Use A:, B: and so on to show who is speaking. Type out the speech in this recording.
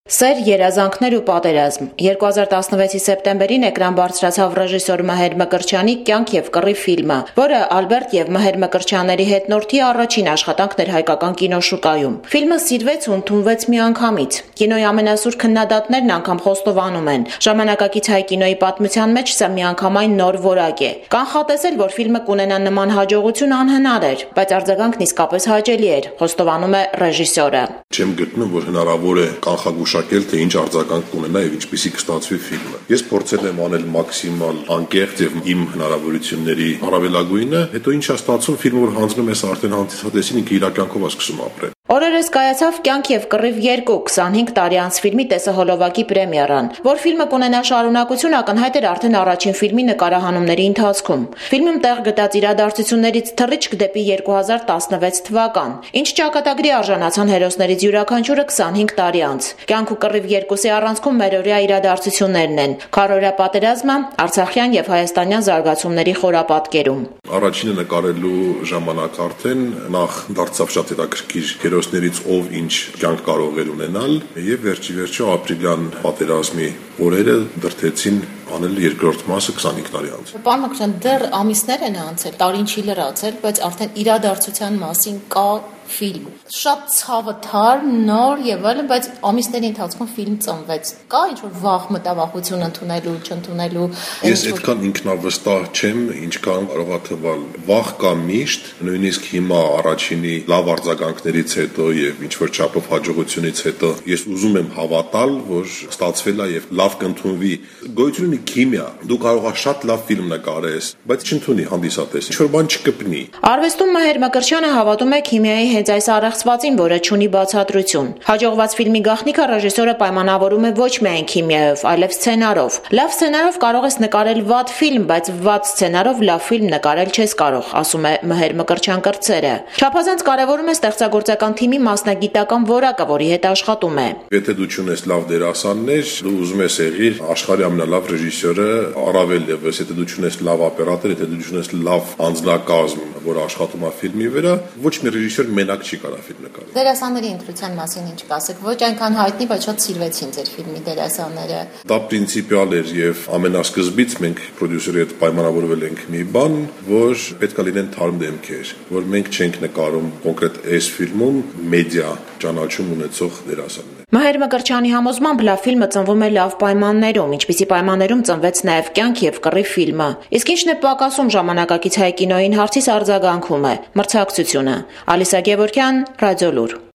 A: Սեր, երազանքներ ու պատերազմ 2016-ի սեպտեմբերին էկրան բարձրացավ ռեժիսոր Մհեր Մկրտչյանի «Կյանք և կռիվ» ֆիլմը, որը Ալբերտ և Մհեր Մկրտչյանների հետնորդի առաջին աշխատանքն էր հայկական կինոշուկայում։ Ֆիլմը սիրվեց ու ընդունվեց միանգամից։ Կինոյի ամենասուր քննադատներն անգամ խոստովանում են. ժամանակակից հայ կինոյի պատմության մեջ սա միանգամայն նոր որակ է։ Կանխատեսել, որ ֆիլմը կունենա նման հաջողություն անհնար էր, բայց արձագանքն իսկապես հաճելի էր, խոստովանում է ռեժիսորը։
B: Չեմ գտնում, որ հնարավոր է կանխագուշակել, թե ինչ արձագանք կունենա եւ ինչպեսի կստացվի ֆիլմը։ Ես փորձել եմ անել մաքսիմալ անկեղծ եւ իմ հնարավորությունների առավելագույնը, հետո ինչա ստացվում, ֆիլմը որ հանձնում ես արդեն հանդիսատեսին, ինքը իր կյանքով է սկսում ապրել։
A: Օրերս կայացավ «Կյանք և կռիվ 2» 25 տարի անց ֆիլմի տեսահոլովակի պրեմիերան, որ ֆիլմը կունենա շարունակություն ակնհայտ էր արդեն առաջին ֆիլմի նկարահանումների ընթացքում։ Ֆիլմում տեղ գտած իրադարձություններից թռիչք դեպի 2016 թվական, ինչ ճակատագրի արժանացան հերոսներից յուրաքանչյուրը 25 տարի անց։ «Կյանք ու կռիվ 2»-ի առանցքում մերօրյա իրադարձություններն են՝ քառօրյա պատերազմը, արցախյան եւ հայաստանյան զարգացումների խորապատկերում։
B: Առաջինը նկարելու ժամանակ արդեն նախ դարձավ շատ հետաքրքիր հերոսներից ով ինչ կյանք կարող էր ունենալ եւ վերջիվերջո ապրիլյան պատերազմի օրերը դրդեցին անել երկրորդ մասը 25 տարի անց։
C: Պարոն Մկրտչյան, դեռ ամիսներ են անցել, տարին չի լրացել, բայց արդեն իրադարձության մասին կա ֆիլմ։ Շատ ցավը թար, նոր եւ այլն, բայց ամիսների ընթացքում ֆիլմ ծնվեց։ Կա ինչ-որ վախ, մտավախություն ընդունելու, չընդունելու։
B: Ես այդքան ինքնավստահ չեմ, ինչքան կարող է թվալ։ Վախ կա միշտ, նույնիսկ հիմա առաջինի լավ արձագանքներից հետո եւ ինչ-որ չափով հաջողությունից հետո ես ուզում եմ հավատալ, որ ստացվել է եւ լավ կընդունվի։ Գոյություն ունի քիմիա։ Դու կարող ես շատ լավ ֆիլմ նկարես, բայց չընդունի հանդիսատեսը։ Ինչ-որ բան չկպնի։
A: Արվեստում Մհեր Մկրտչյանը հավատում է քիմիայի հենց այս առեղծվածին, որը չունի բացատրություն։ Հաջողված ֆիլմի գաղտնիքը ռեժիսորը պայմանավորում է ոչ միայն քիմիայով, այլև սցենարով։ Լավ սցենարով կարող ես նկարել վատ ֆիլմ, բայց վատ սցենարով լավ ֆիլմ նկարել չես կարող, ասում է Մհեր Մկրտչյան կրտսերը։ Չափազանց կարևորում է ստեղծագործական թիմի մասնագիտական որակը, որի հետ աշխատում է։
B: Եթե դու չունես լավ դերասաններ, դու ուզում ես եղիր աշխարհի ամենալավ ռեժիսորը, առավել եւս եթե դու չունես լավ օպերատոր, եթե դու չունես լավ անձնակազմ, որ աշխատում է ֆիլմի վրա, ոչ մի ռեժիսոր մենակ չի կարող ֆիլմ նկարել։
C: Դերասանների ընտրության մասին ինչ կասեք։ Ոչ այնքան հայտնի, բայց շատ սիրվեցին ձեր ֆիլմի դերասանները։
B: Դա պրինցիպիալ էր եւ ամենասկզբից մենք պրոդյուսերի հետ պայմանավորվել ենք մի բան, որ պետքա լինեն թարմ դեմքեր, որ մենք չենք նկարում կոնկրետ այս ֆիլմում մեդիա ճանաչում ունեցող դերասաններ։
A: Մհեր Մկրտչյանի համոզմամբ լավ ֆիլմը ծնվում է լավ պայմաններում, ինչպիսի պայմաններում ծնվեց նաև «Կյանք և կռիվ» ֆիլմը։ Իսկ ինչն է պակասում ժամանակակից հայ կինոյին հարցիս արձագանքում է մրցակցությունը։ Ալիսա Գևորգյան, Ռադիոլուր։